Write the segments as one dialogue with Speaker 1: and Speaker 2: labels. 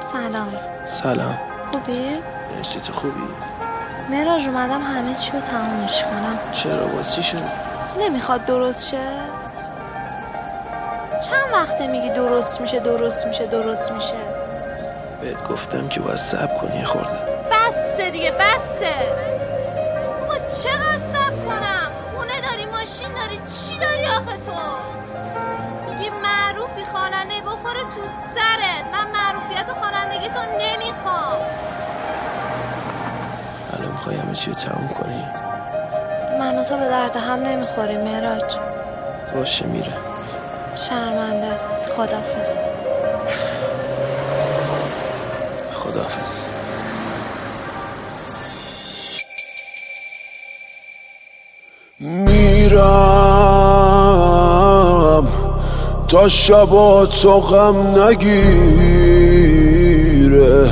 Speaker 1: سلام.
Speaker 2: خوبی؟
Speaker 1: مرسی، تو خوبی؟
Speaker 2: مهراج اومدم همه چی رو تمامش کنم.
Speaker 1: چرا؟ باز چی شد؟
Speaker 2: نمیخواد درست شه؟ چند وقته میگی درست میشه.
Speaker 1: بهت گفتم که باید صبر کنی یه خورده.
Speaker 2: بسه دیگه بسه. بابا چقدر صبر کنم؟ خونه داری، ماشین داری، چی داری آخه تو؟ میگی معروفی، خواننده بخوره تو سرت. من معروفیت خوانندگی تو نمیخوام.
Speaker 1: الان میخوای همه چی رو تموم کنی؟
Speaker 2: من و تو به درد هم نمیخوریم مهراج.
Speaker 1: باشه میره.
Speaker 2: شرمنده. خداحافظ.
Speaker 1: خداحافظ.
Speaker 3: میرم تا شبا تو غم نگیره،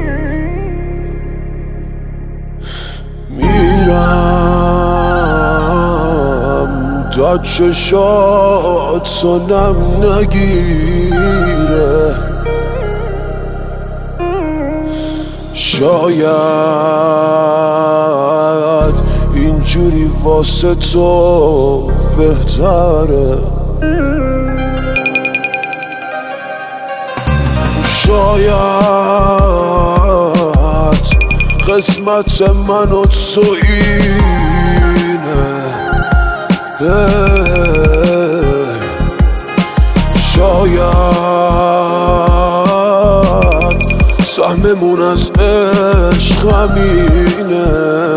Speaker 3: میرم تا چشات سنم نگیره. شاید اینجوری واسه تو بهتره، شاید قسمت من و تو اینه، شاید سهممون از عشق همینه.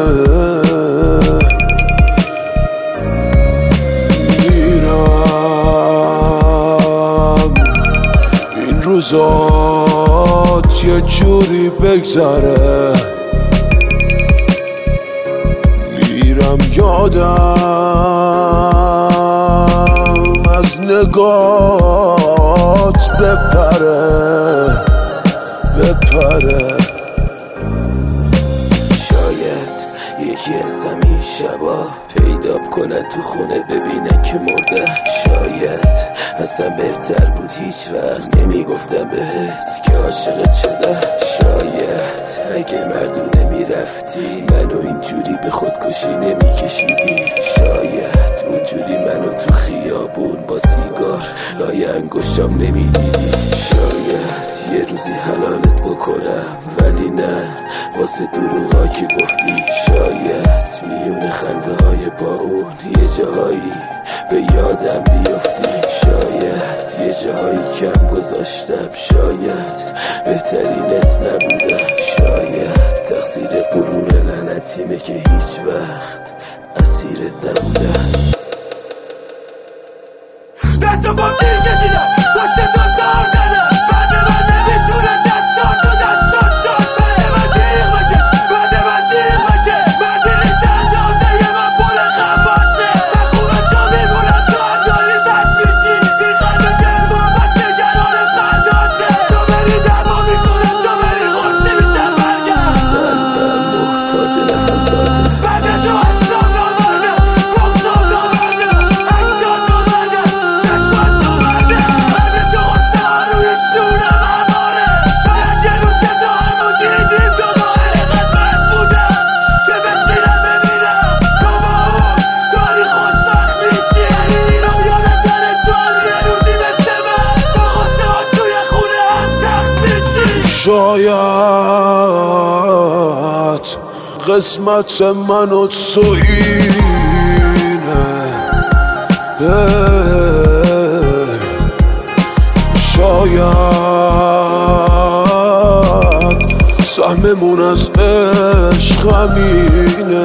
Speaker 3: میرم این روزات یه جوری بگذره، میرم یادم از نگات بپره.
Speaker 1: شاید یکی از همین شبا پیدا کنن تو خونه ببینن که مرده. شاید اصلا بهتر بود هیچ وقت نمیگفتم بهت که عاشقت شدم. شاید اگه مردونه میرفتی منو اینجوری به خودکشی نمیکشیدی. شاید اونجوری منو تو خیابون با سیگار لای انگشتم نمیدیدی. شاید یه روزی حلالت بکنم ولی نه واسه دروغا که گفتی. شاید میون خنده های با اون یه جاهایی به یادم بیافتی. شاید یه جاهایی کم گذاشتم، شاید بهترینت نبودم. شاید تقصیر غرور لعنتیمه که هیچ وقت اسیرت نبودم.
Speaker 3: دست با تیر کشیدم، پشت تو زار زدم، بعد من نمیتونه دستان تو دستان شد. بعد من تیغ بکش، بعد من تیغ بکش، بعد نیست اندازه من پول خم باشه. من خوبه تو میمونم، تو هم داری بد میشی. این خلق دل و بس نگران فرداته. تو بری دوا میکنم، تو بری غرصی میشم برگرد.
Speaker 1: قلبم محتاج نفساته.
Speaker 3: بعد تو اصلا نامردم، بغضم نامردم، عکسات نامردم، چشمات نامرده. بعد تو غصه ها روی شونم هماره. شاید یه روز که تو همو دیدیم دوباره قدمت بودم که بشینم ببینم تو با اون داری خوشبخت میشی. یعنی اینو یادت داره تو هم یه روزی مثل من با غصه ها توی خونه هم تخت میشی. شاید قسمت من و تو اینه، شاید سهممون از عشق همینه.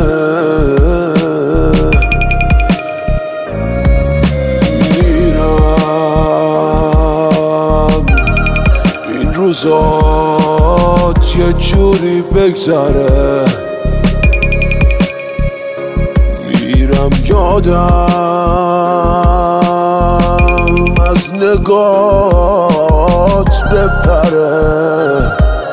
Speaker 3: میرم این روزات یه جوری بگذره، میرم یادم از نگات بپره.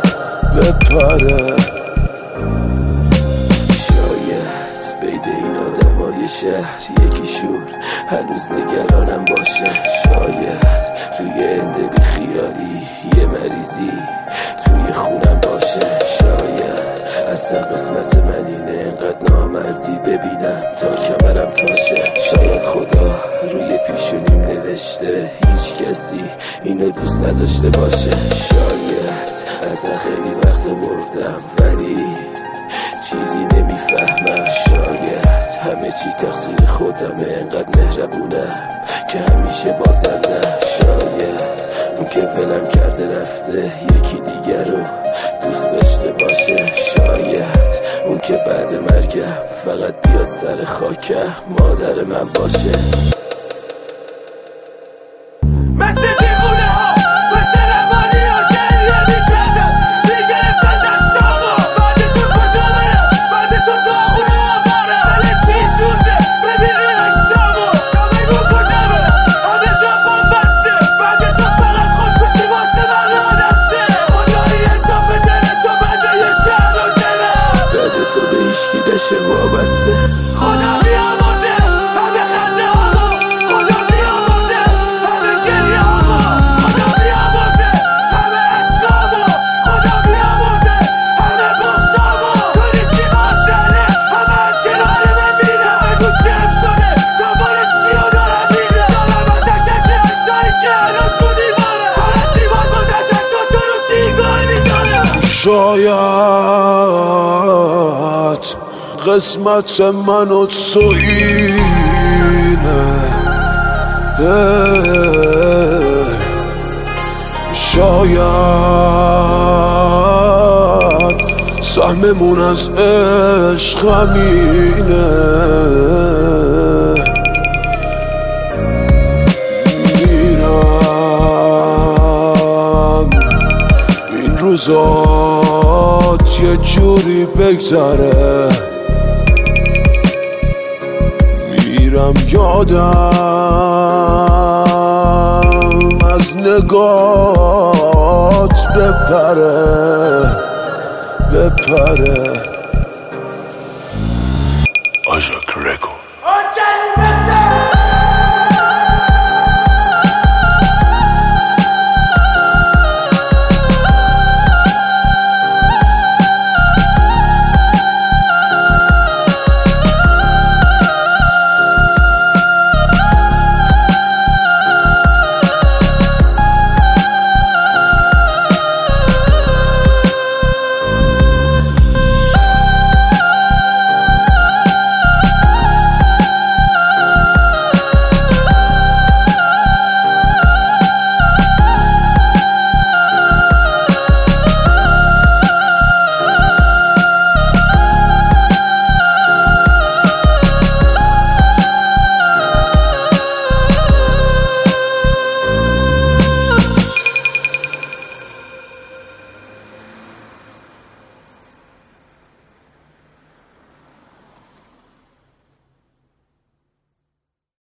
Speaker 1: شاید بین این آدمای شهر یکی شور هنوز نگرانم باشه. شاید توی انده بی خیالی یه مریضی تو خونم باشه. شاید اصلا قسمت من اینه انقدر نامردی ببینم تا کمرم تاشه. شاید خدا روی پیشونیم نوشته هیچ کسی اینو دوست نداشته باشه. شاید اصلا خیلی وقت مردم ولی چیزی نمیفهمم. شاید همه چی تقصیر خودمه، انقدر مهربونم که همیشه بازندم. شاید اون که ولم کرده رفته یکی دیگر رو دوست داشته باشه. شاید اون که بعد مرگم فقط بیاد سر خاکم مادر من باشه.
Speaker 3: مثل دیوونه ها مثل روانی ها گریه میکردم میگرفتن دستامو. بعد تو کجا برم بعد تو داغونه آوارم. دلت میسوزه ببینی عکسامو تا بگو کجا برم همه جا بام بسته. بعد تو فقط خودکشی واسه من را دسته. خدایی اضافه دل تو بده یه شهر و دلم
Speaker 1: بعد تو به هیچکی بشه وابسته.
Speaker 3: خدا بیامرزه همه خنده هامو. خدا بیامرزه همه گریه هامو. خدا بیامرزه همه عشقامو. خدا بیامرزه همه بغضامو. تو نیستی مادره همه از کنار من میرم. بگو چم شده دوباره چی رو دارم میرم. دارم از تک تک عکسایی که هنوز تو دیواره پر از دیوار گذشت تو رو سیگار میزنم.
Speaker 4: شاید قسمت من و تو اینه. شاید سهممون از عشق همینه. میرم این روزات یه جوری بگذره. میرم یادم از نگات بپره. آژاک رکورد.